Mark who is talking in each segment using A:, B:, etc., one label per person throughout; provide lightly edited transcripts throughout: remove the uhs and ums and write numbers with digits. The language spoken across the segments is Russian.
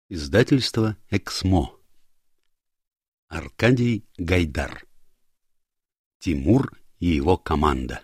A: Издательство «Эксмо». Аркадий Гайдар. Тимур и его команда.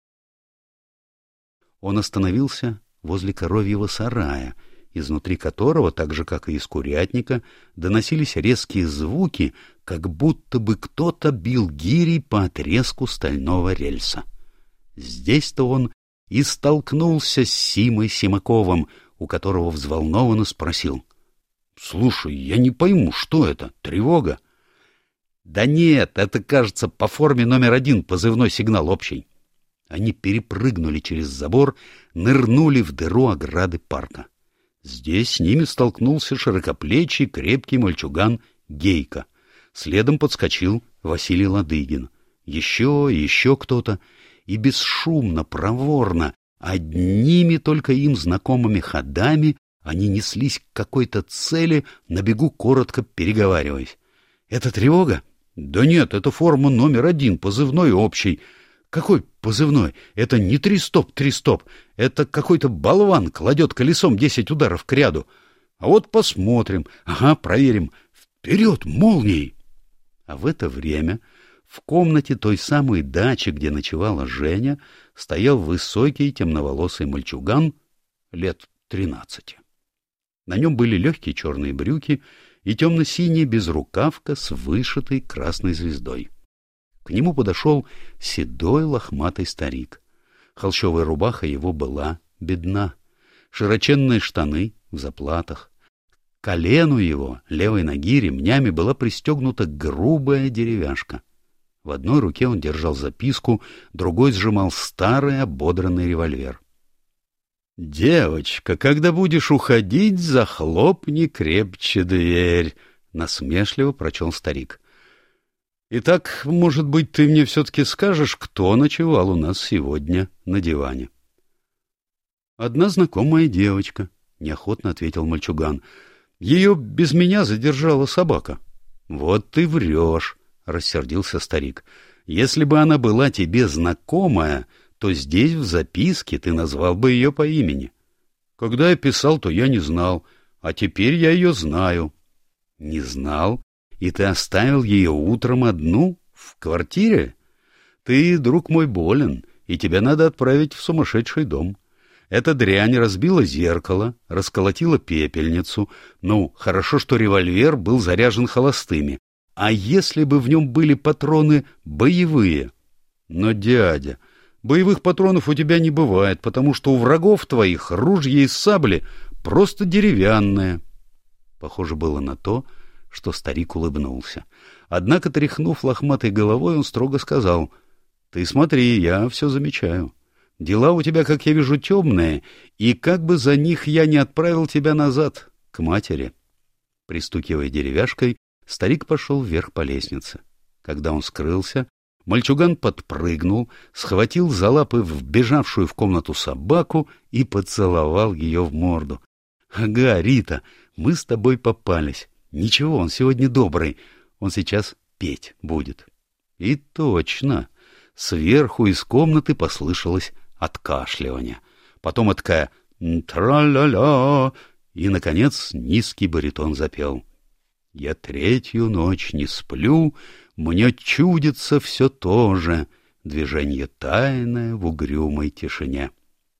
A: Он остановился возле коровьего сарая, изнутри которого, так же, как и из курятника, доносились резкие звуки, как будто бы кто-то бил гирей по отрезку стального рельса. Здесь-то он и столкнулся с Симой Симаковым, у которого взволнованно спросил: «Слушай, я не пойму, что это? Тревога?» «Да нет, это, кажется, по форме номер 1 позывной сигнал общий». Они перепрыгнули через забор, нырнули в дыру ограды парка. Здесь с ними столкнулся широкоплечий, крепкий мальчуган Гейка. Следом подскочил Василий Ладыгин. Еще и еще кто-то. И бесшумно, проворно, одними только им знакомыми ходами они неслись к какой-то цели, на бегу коротко переговариваясь. «Это тревога?» «Да нет, это форма номер 1, позывной общий». «Какой позывной? Это не 3 стоп, 3 стоп. Это какой-то болван кладет колесом 10 ударов к ряду. А вот посмотрим. Ага, проверим. Вперед, молнией!» А в это время в комнате той самой дачи, где ночевала Женя, стоял высокий темноволосый мальчуган лет 13. На нем были легкие черные брюки и темно-синяя безрукавка с вышитой красной звездой. К нему подошел седой лохматый старик. Холщовая рубаха его была бедна, широченные штаны в заплатах. К колену его, левой ноги, ремнями была пристегнута грубая деревяшка. В одной руке он держал записку, другой сжимал старый ободранный револьвер. «Девочка, когда будешь уходить, захлопни крепче дверь», — насмешливо прочел старик. «Итак, может быть, ты мне все-таки скажешь, кто ночевал у нас сегодня на диване?» «Одна знакомая девочка», — неохотно ответил мальчуган. «Ее без меня задержала собака». «Вот ты врешь», — рассердился старик. «Если бы она была тебе знакомая, то здесь в записке ты назвал бы ее по имени. Когда я писал, то я не знал, а теперь я ее знаю». «Не знал? И ты оставил ее утром одну в квартире? Ты, друг мой, болен, и тебя надо отправить в сумасшедший дом. Эта дрянь разбила зеркало, расколотила пепельницу. Ну, хорошо, что револьвер был заряжен холостыми. А если бы в нем были патроны боевые? Но, дядя, боевых патронов у тебя не бывает, потому что у врагов твоих ружья и сабли просто деревянные». Похоже было на то, что старик улыбнулся. Однако, тряхнув лохматой головой, он строго сказал: «Ты смотри, я все замечаю. Дела у тебя, как я вижу, темные, и как бы за них я не отправил тебя назад, к матери». Пристукивая деревяшкой, старик пошел вверх по лестнице. Когда он скрылся, мальчуган подпрыгнул, схватил за лапы вбежавшую в комнату собаку и поцеловал ее в морду. «Ага, Рита, мы с тобой попались. Ничего, он сегодня добрый, он сейчас петь будет». И точно, сверху из комнаты послышалось откашливание. Потом такая «тра-ля-ля», и, наконец, низкий баритон запел: «Я 3-ю ночь не сплю, мне чудится все то же, движение тайное в угрюмой тишине».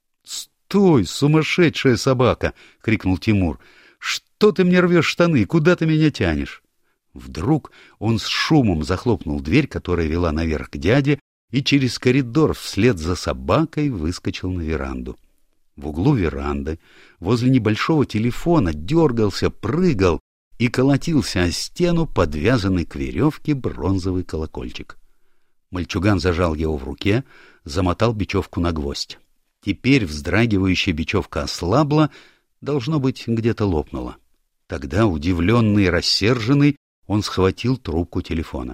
A: «Стой, сумасшедшая собака!» — крикнул Тимур. «Что ты мне рвешь штаны? Куда ты меня тянешь?» Вдруг он с шумом захлопнул дверь, которая вела наверх к дяде, и через коридор вслед за собакой выскочил на веранду. В углу веранды, возле небольшого телефона, дергался, прыгал и колотился о стену подвязанный к веревке бронзовый колокольчик. Мальчуган зажал его в руке, замотал бечевку на гвоздь. Теперь вздрагивающая бечевка ослабла, должно быть, где-то лопнула. Тогда, удивленный и рассерженный, он схватил трубку телефона.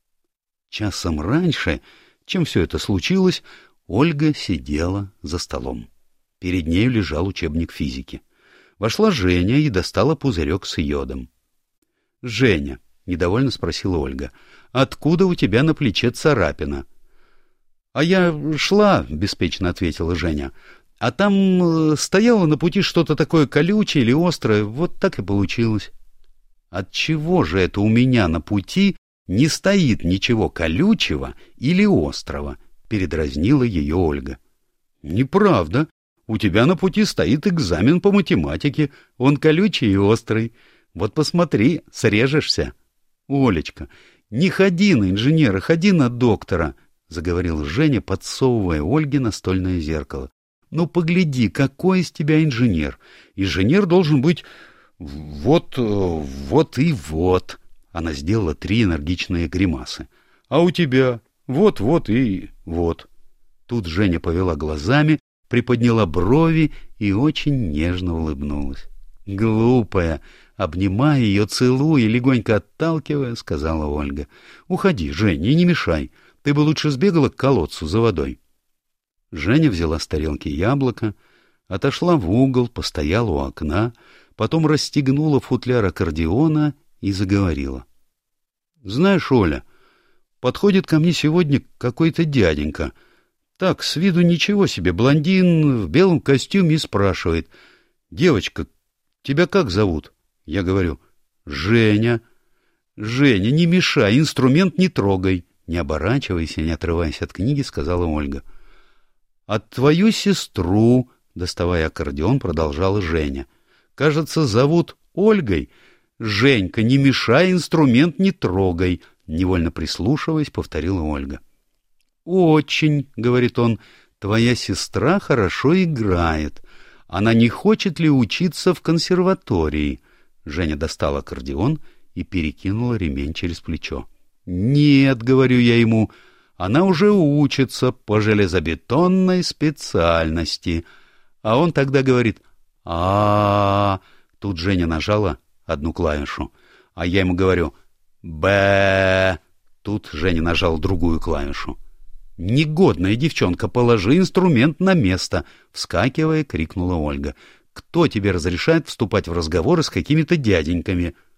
A: Часом раньше, чем все это случилось, Ольга сидела за столом. Перед нею лежал учебник физики. Вошла Женя и достала пузырек с йодом. «Женя», — недовольно спросила Ольга, — «откуда у тебя на плече царапина?» «А я шла», — беспечно ответила Женя, — А там стояло на пути что-то такое колючее или острое, вот так и получилось. Отчего же это у меня на пути не стоит ничего колючего или острого? Передразнила ее Ольга. Неправда. У тебя на пути стоит экзамен по математике. Он колючий и острый. Вот посмотри, срежешься. Олечка, не ходи на инженера, ходи на доктора, заговорил Женя, подсовывая Ольге настольное зеркало. Ну, погляди, какой из тебя инженер. Инженер должен быть вот и вот. Она сделала 3 энергичные гримасы. А у тебя вот и вот. Тут Женя повела глазами, приподняла брови и очень нежно улыбнулась. Глупая, обнимая ее, целуя и легонько отталкивая, сказала Ольга. Уходи, Женя, и не мешай. Ты бы лучше сбегала к колодцу за водой. Женя взяла с тарелки яблоко, отошла в угол, постояла у окна, потом расстегнула футляр аккордеона и заговорила. — Знаешь, Оля, подходит ко мне сегодня какой-то дяденька. Так, с виду ничего себе, блондин в белом костюме и спрашивает. — Девочка, тебя как зовут? Я говорю. — Женя. — Женя, не мешай, инструмент не трогай. Не оборачиваясь и не отрываясь от книги, сказала Ольга. — А твою сестру, доставая аккордеон, продолжала Женя. — Кажется, зовут Ольгой. — Женька, не мешай, инструмент не трогай. Невольно прислушиваясь, повторила Ольга. — Очень, — говорит он, — твоя сестра хорошо играет. Она не хочет ли учиться в консерватории? Женя достала аккордеон и перекинула ремень через плечо. — Нет, — говорю я ему, — она уже учится по железобетонной специальности. А он тогда говорит: а Тут Женя нажала одну клавишу, а я ему говорю: Б. Тут Женя нажал другую клавишу. «Негодная девчонка, положи инструмент на место!» — вскакивая, крикнула Ольга. «Кто тебе разрешает вступать в разговоры с какими-то дяденьками?»